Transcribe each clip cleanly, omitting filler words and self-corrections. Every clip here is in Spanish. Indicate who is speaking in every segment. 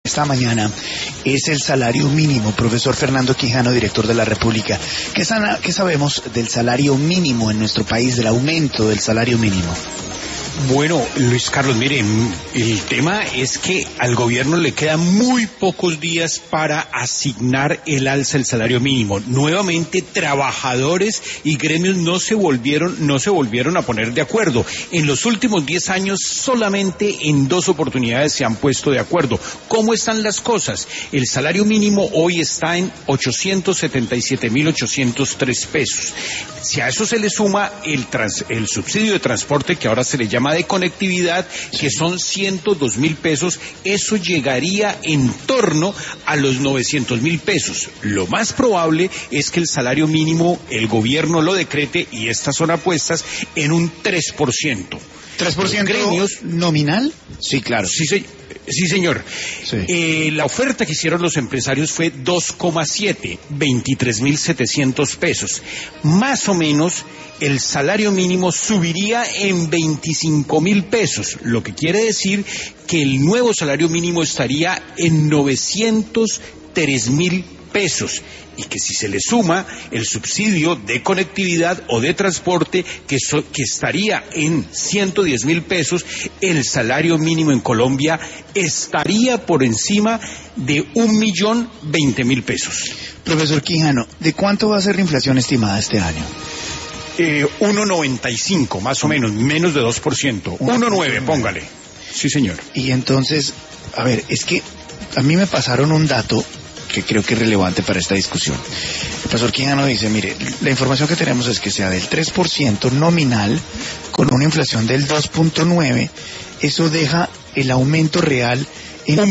Speaker 1: esta mañana es el salario mínimo. Profesor Fernando Quijano, director de La República. ¿Qué sabemos del salario mínimo en nuestro país, del aumento del salario mínimo?
Speaker 2: Bueno, Luis Carlos, miren, el tema es que al gobierno le quedan muy pocos días para asignar el alza del salario mínimo. Nuevamente, trabajadores y gremios no se volvieron a poner de acuerdo. En los últimos 10 años, solamente en 2 oportunidades se han puesto de acuerdo. ¿Cómo están las cosas? El salario mínimo hoy está en 877.803 pesos. Si a eso se le suma el subsidio de transporte, que ahora se le llama de conectividad, que son 102.000 pesos, eso llegaría en torno a los 900.000 pesos. Lo más probable es que el salario mínimo, el gobierno lo decrete, y estas son apuestas, en un 3%.
Speaker 1: ¿3% gremios nominal? Sí, claro.
Speaker 2: Sí, señor. Sí. La oferta que hicieron los empresarios fue 2,7, 23.700 pesos. Más o menos, el salario mínimo subiría en 25.000 pesos, lo que quiere decir que el nuevo salario mínimo estaría en 903.000 pesos. Y que si se le suma el subsidio de conectividad o de transporte, que estaría en 110.000 pesos, el salario mínimo en Colombia estaría por encima de 1.020.000 pesos.
Speaker 1: Profesor Quijano, ¿de cuánto va a ser la inflación estimada este año?
Speaker 2: 1,95, más o menos de 2%. 1,9, póngale. Sí, señor.
Speaker 1: Y entonces, a ver, es que a mí me pasaron un dato que creo que es relevante para esta discusión. El profesor Quijano dice, mire, la información que tenemos es que sea del 3% nominal con una inflación del 2.9, eso deja el aumento real en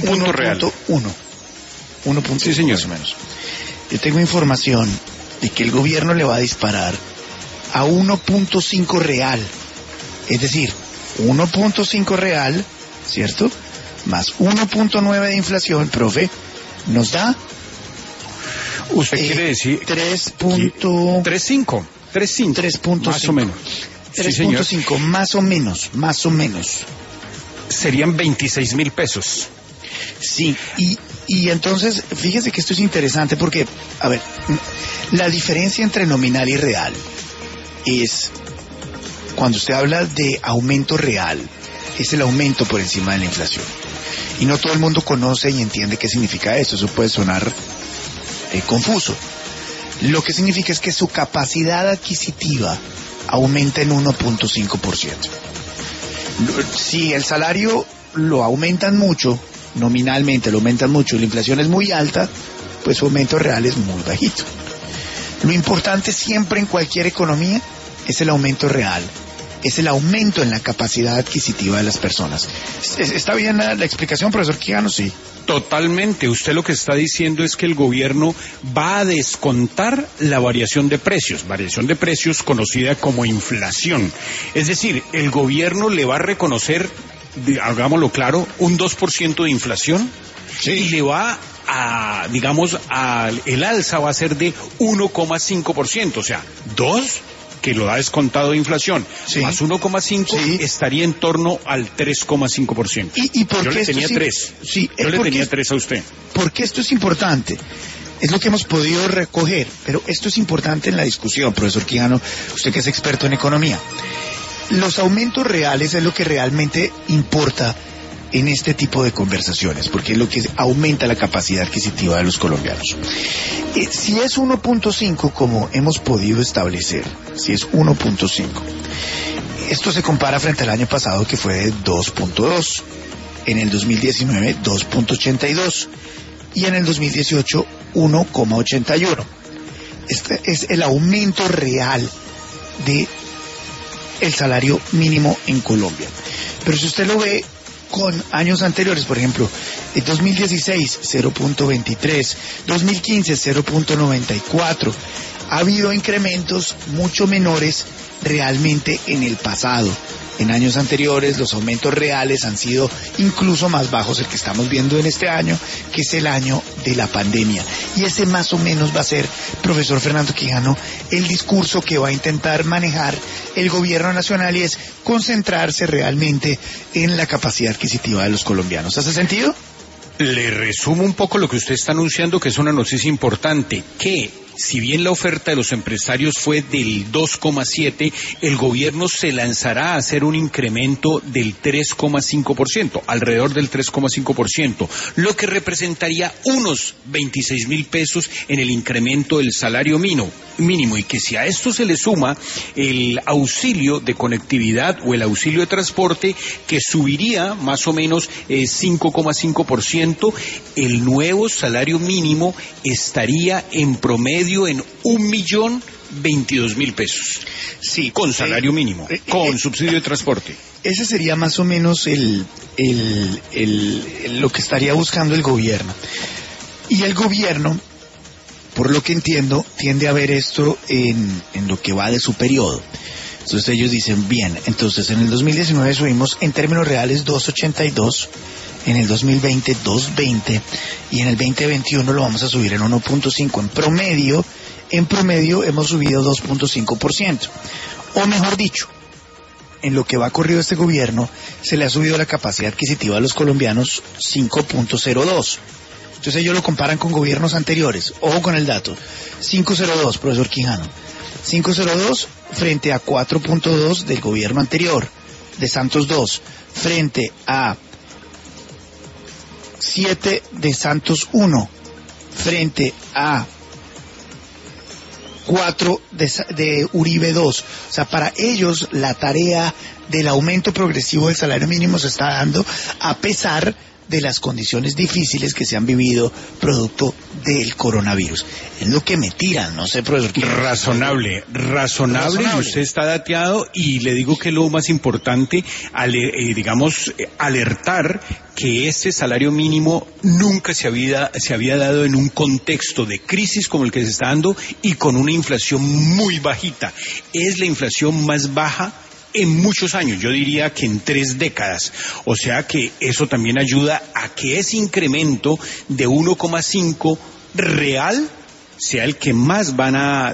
Speaker 1: 1.1.
Speaker 2: Sí, señor.
Speaker 1: Más o menos. Yo tengo información de que el gobierno le va a disparar a 1.5 real, es decir, 1.5 real, ¿cierto? Más 1.9 de inflación, profe, nos da
Speaker 2: ¿usted quiere decir
Speaker 1: 3.5
Speaker 2: más o menos?
Speaker 1: 3.5 más o menos
Speaker 2: serían 26.000 pesos.
Speaker 1: Sí, y entonces fíjese que esto es interesante porque, a ver, la diferencia entre nominal y real es cuando usted habla de aumento real, es el aumento por encima de la inflación. Y no todo el mundo conoce y entiende qué significa eso. Eso puede sonar confuso. Lo que significa es que su capacidad adquisitiva aumenta en 1.5%. Si el salario lo aumentan mucho, nominalmente lo aumentan mucho, y la inflación es muy alta, pues su aumento real es muy bajito. Lo importante siempre en cualquier economía es el aumento real. Es el aumento en la capacidad adquisitiva de las personas. ¿Está bien la explicación, profesor Quijano? Sí.
Speaker 2: Totalmente. Usted lo que está diciendo es que el gobierno va a descontar la variación de precios conocida como inflación. Es decir, el gobierno le va a reconocer, hagámoslo claro, un 2% de inflación, sí, y le va a, el alza va a ser de 1,5%, o sea, 2 que lo da descontado de inflación, sí, más 1,5, sí, estaría en torno al 3,5%.
Speaker 1: ¿Y por
Speaker 2: yo
Speaker 1: qué
Speaker 2: le tenía 3.
Speaker 1: Sí,
Speaker 2: yo le tenía 3 a usted.
Speaker 1: Porque esto es importante. Es lo que hemos podido recoger, pero esto es importante en la discusión, profesor Quijano, usted que es experto en economía. Los aumentos reales es lo que realmente importa en este tipo de conversaciones, porque es lo que aumenta la capacidad adquisitiva de los colombianos. Si es 1.5, como hemos podido establecer, si es 1.5, esto se compara frente al año pasado, que fue de 2.2, en el 2019 2.82 y en el 2018 1,81. Este es el aumento real de el salario mínimo en Colombia. Pero si usted lo ve con años anteriores, por ejemplo, en 2016 0.23, 2015 0.94, ha habido incrementos mucho menores realmente en el pasado. En años anteriores los aumentos reales han sido incluso más bajos el que estamos viendo en este año, que es el año de la pandemia. Y ese más o menos va a ser, profesor Fernando Quijano, el discurso que va a intentar manejar el gobierno nacional, y es concentrarse realmente en la capacidad adquisitiva de los colombianos. ¿Hace sentido?
Speaker 2: Le resumo un poco lo que usted está anunciando, que es una noticia importante, que si bien la oferta de los empresarios fue del 2,7, el gobierno se lanzará a hacer un incremento del 3,5%, alrededor del 3,5%, lo que representaría unos 26.000 pesos en el incremento del salario mínimo, y que si a esto se le suma el auxilio de conectividad o el auxilio de transporte, que subiría más o menos 5,5%, el nuevo salario mínimo estaría en promedio en 1.022.000 pesos.
Speaker 1: Sí,
Speaker 2: con salario mínimo, con subsidio de transporte.
Speaker 1: Ese sería más o menos lo que estaría buscando el gobierno. Y el gobierno, por lo que entiendo, tiende a ver esto en lo que va de su periodo. Entonces ellos dicen, bien, entonces en el 2019 subimos en términos reales 2.82, en el 2020 2.20 y en el 2021 lo vamos a subir en 1.5. En promedio hemos subido 2.5%. O mejor dicho, en lo que va corrido este gobierno, se le ha subido la capacidad adquisitiva a los colombianos 5.02. Entonces ellos lo comparan con gobiernos anteriores. Ojo con el dato. 5.02, profesor Quijano. 5.02 frente a 4.2 del gobierno anterior, de Santos 2, frente a 7 de Santos 1, frente a 4 de Uribe 2. O sea, para ellos la tarea del aumento progresivo del salario mínimo se está dando a pesar de las condiciones difíciles que se han vivido producto del coronavirus. Es lo que me tiran, no sé, profesor.
Speaker 2: Razonable, y usted está dateado, y le digo que lo más importante, alertar que este salario mínimo nunca se había dado en un contexto de crisis como el que se está dando y con una inflación muy bajita. Es la inflación más baja en muchos años, yo diría que en 3 décadas, o sea que eso también ayuda a que ese incremento de 1,5 real sea el que más van a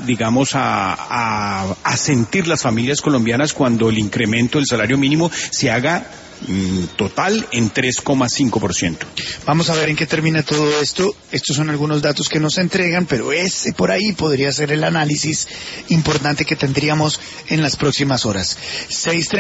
Speaker 2: sentir las familias colombianas cuando el incremento del salario mínimo se haga total en 3,5%.
Speaker 1: Vamos a ver en qué termina todo esto. Estos son algunos datos que nos entregan, pero ese por ahí podría ser el análisis importante que tendríamos en las próximas horas.